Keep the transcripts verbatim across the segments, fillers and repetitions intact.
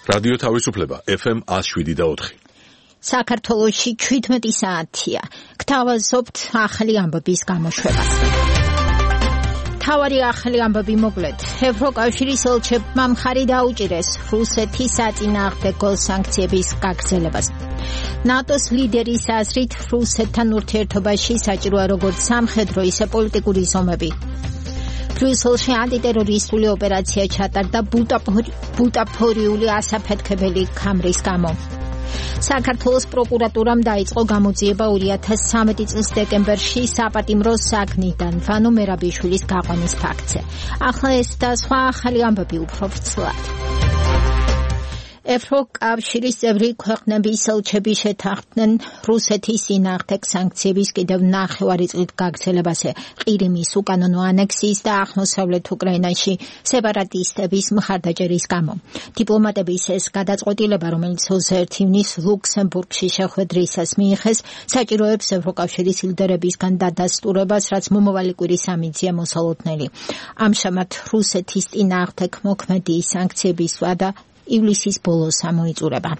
რადიო თავისუფლება ეფ ემ one oh seven და four. საქართველოში seventeen საათია. გთავაზობთ ახალი ამბების გამოშვებას. თავარი ახალი ამბები მოკლედ. ევროკავშირის ელჩებმა მხარი დაუჭირეს რუსეთის საწინააღმდეგო სანქციების გაგრძელებას. ნატოს ლიდერის აზრით რუსეთთან ურთიერთობაში საჭიროა როგორც სამხედრო, ისე პოლიტიკური ზომები. ბრიუსელში ანტიტერორისტული ოპერაცია ჩატარდა ბუტაფორიული ასაფეთქებელი ქამრის გამო. საქართველოს პროკურატურამ დაიწყო გამოძიება two thousand thirteen წლის დეკემბერში საპატიმრო საგნიდან ვანო მერაბიშვილის გაყვანის ფაქტზე. ახლა ეს და სხვა ახალი ამბები უფრო ვრცლად. ევროკავშირის წევრი ქვეყნების ელჩები შეთანხმდნენ რუსეთის წინააღმდეგ სანქციების კიდევ ნახევარი წლით გაგრძელებაზე ყირიმის უკანონო ანექსიის და აღმოსავლეთ უკრაინაში სეპარატისტების მხარდაჭერის გამო. დიპლომატების ეს გადაწყვეტილება, რომელიც ოცდაერთი ივნისს ლუქსემბურგში შეხვედრისას მიიღეს, საჭიროებს ევროკავშირის ლიდერებისგან დადასტურებას, რაც მომავალი კვირის ამბიცია მოსალოდნელი. ამჟამად რუსეთის წინააღმდეგ მოქმედი სანქციების ვადა ივლისის ბოლოს ამოიწურება.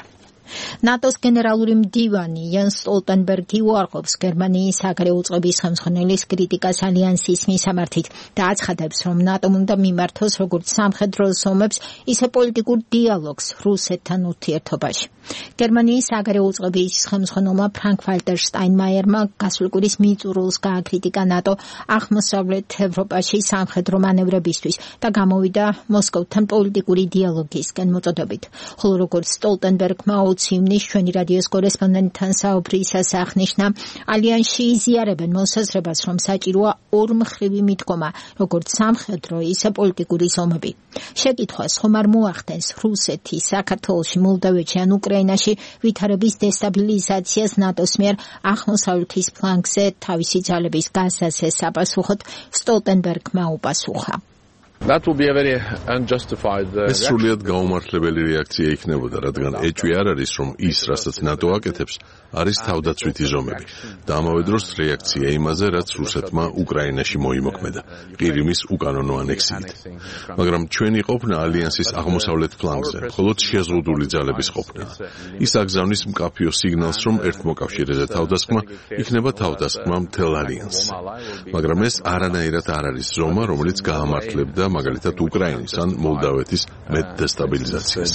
ნატოს გენერალური მდივანი იან სტოლტენბერგი უარყოფს გერმანიის საგარეო წყობის ხელმძღვანელის კრიტიკას ალიანსის მისამართით და აცხადებს, რომ ნატომ უნდა მიმართოს როგორც სამხედრო ზომებს, ისე პოლიტიკურ დიალოგს რუსეთთან ურთიერთობაში. გერმანიის საგარეო წყობის ხელმძღვანელმა ფრანკ-ვალტერ შტაინმაიერმა გასული კვირის მიწურულს გააკრიტიკა ნატო აღმოსავლეთ ევროპაში სამხედრო მანევრებისთვის და გამოვიდა მოსკოვთან პოლიტიკური დიალოგისკენ მოწოდებით. ხოლო როგორც სტოლტენბერგმა ივნის ჩვენი რადიოს კორესპონდენტთან საუბრისას აღნიშნა, ალიანსში იზიარებენ მოსაზრებას, რომ საჭიროა ორმხრივი მიდგომა, როგორც სამხედრო, ისე პოლიტიკური ზომები. შეკითხვას ხომ არ მოახდენს რუსეთი საქართველოში, მოლდოვეთში ან უკრაინაში ვითარების დესტაბილიზაციას ნატოს მიერ აღმოსავლეთის ფლანგზე თავისი ძალების გასაცეს საპასუხოდ სტოლტენბერგმა უპასუხა. That would be a very unjustified uh, ეს სრულიად გაუმართლებელი რეაქცია იქნებოდა, რადგან ეჭვი არ არის, რომ ის, რასაც ნატო აკეთებს, არის თავდაცვითი ზომები და ამავე დროს რეაქცია იმაზე, რაც რუსეთმა უკრაინაში მოიმოქმედა ყირიმის უკანონო ანექსიით. მაგრამ ჩვენი ყოფნა ალიანსის აღმოსავლეთ ფლანგზე მხოლოდ შეზღუდული ძალების ყოფნა. ის აგზავნის მკაფიო სიგნალს, რომ ერთმოკავშირეზე თავდასხმა იქნება თავდასხმა მთელ ალიანსზე. მაგრამ ეს არანაირად არ არის ზომა, რომელიც გაამართლებდა მაგალითად უკრაინის ან მოლდოვეთის მეტ დესტაბილიზაციას.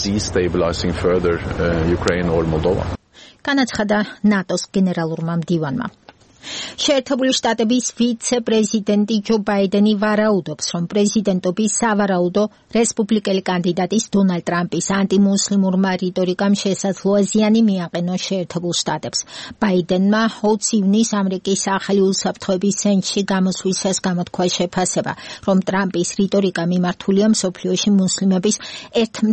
განაცხადა ნატოს გენერალურმა მდივანმა. შეერთებული შტატების ვიცე-პრეზიდენტი ჯო ბაიდენი ვარაუდობს, რომ პრეზიდენტობის სავარაუდო რესპუბლიკელი კანდიდატის დონალდ ტრამპის ანტიმუსლიმურმა რიტორიკამ შესაძლოა ზიანი მიაყენოს შეერთებულ შტატებს. ბაიდენმა ოცი ივნისს ამერიკის ახალი უსაფრთხოების ცენტრში გამოსვლისას გამოთქვა შეფასება, რომ ტრამპის რიტორიკა მიმართულია მსოფლიოში მუსლიმების ერთი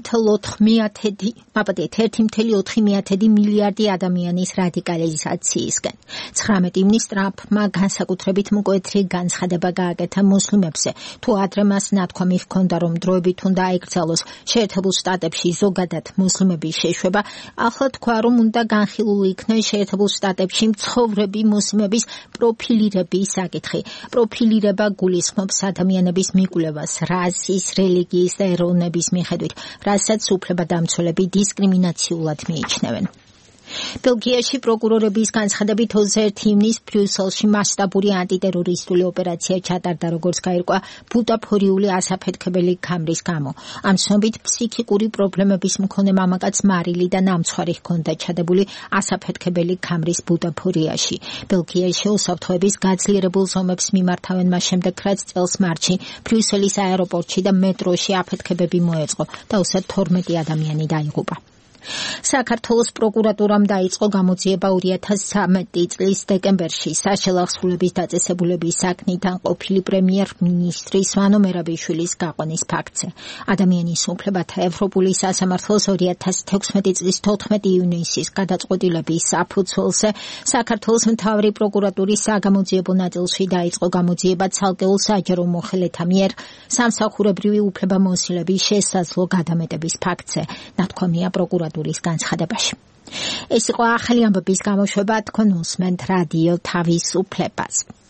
წამსვლა ოთხი მილიარდი ადამიანის რადიკალიზაციისკენ. ცხრამეტი ივნისს ტრამპმა განსაკუთრებით მკვეთრი განცხადება გააკეთა მუსლიმებზე, თუ ადრე მას ნათქვამი ჰქონდა, რომ დროებით უნდა აიკრძალოს შეერთებულ შტატებში ზოგადად მუსლიმების შეშვება, ახლა თქვა, რომ უნდა განხილული იქნეს შეერთებულ შტატებში მცხოვრები მუსლიმების პროფილირების საკითხი. პროფილირება გულისხმობს ადამიანების მიკვლევას რასის, რელიგიის და ეროვნების მიხედვით, რასაც უფლებადამცველები დისკრიმინაციულად მიიჩნევენ. ბელგიაში პროკურორების განცხადებით ოცდაერთი ივნისს ბრიუსელში მასშტაბური ანტიტერორისტული ოპერაცია ჩატარდა, როგორც გაირკვა ბუტაფორიული ასაფეთქებელი ქამრის გამო. ამ ცნობით ფსიქიკური პრობლემების მქონე მამაკაც მარილი და ნამცხვარი ჰქონდა ჩადებული ასაფეთქებელი ქამრის ბუტაფორიაში. ბელგიაში უსაფრთხოების გაძლიერებულ ზომებს მიმართავენ მას შემდეგ, რაც წელს მარტში ბრიუსელის აეროპორტში და მეტროში აფეთქებები მოეწყო და ოცდაათი თორმეტი ადამიანი დაიღუპა. საქართველოს პროკურატურამ დაიწყო გამოძიება two thousand thirteen წლის დეკემბერში საშელახსრულების დაწესებულების საქმიდან ყოფილი პრემიერ-მინისტრის ვანო მერაბიშვილის გაყვანის ფაქტზე. ადამიანის უფლებათა ევროპული სასამართლოს two thousand sixteen წლის თოთხმეტი ივნისის გადაწყვეტილების საფუძველზე საქართველოს მთავარი პროკურატურის საგამოძიებო ნაწილში დაიწყო გამოძიება ცალკეულ საჯარო მოხელეთა მიერ სამსახურებრივი უფლებამოსილების შესაძლო გადამეტების ფაქტზე. ნათქვამია პროკურატურის განცხადებაში. ეს იყო ახალი ამბების გამოშვება, თქვენ უსმენთ რადიო თავისუფლებას.